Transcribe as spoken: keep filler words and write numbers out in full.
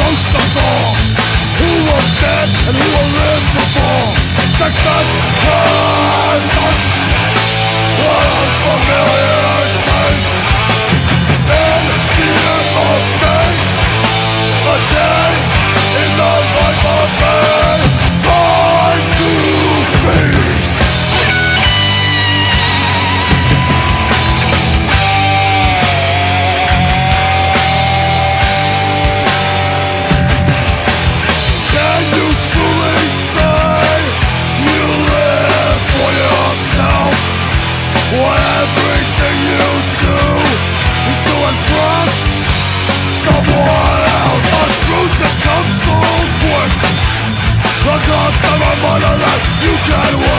coach us all. Who will stand and who will live to fall? Success has us an unfamiliar taste. In the year of men, a day in the life of man. Time to face. Can you truly say you live for yourself, when everything you do is to impress someone else? A truth that comes so quick, a God never mother that you can